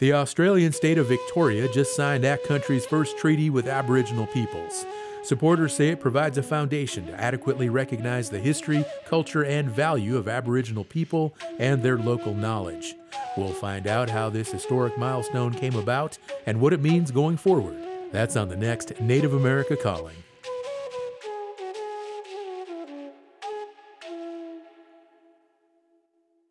The Australian state of Victoria just signed that country's first treaty with Aboriginal peoples. Supporters say it provides a foundation to adequately recognize the history, culture, and value of Aboriginal people and their local knowledge. We'll find out how this historic milestone came about and what it means going forward. That's on the next Native America Calling.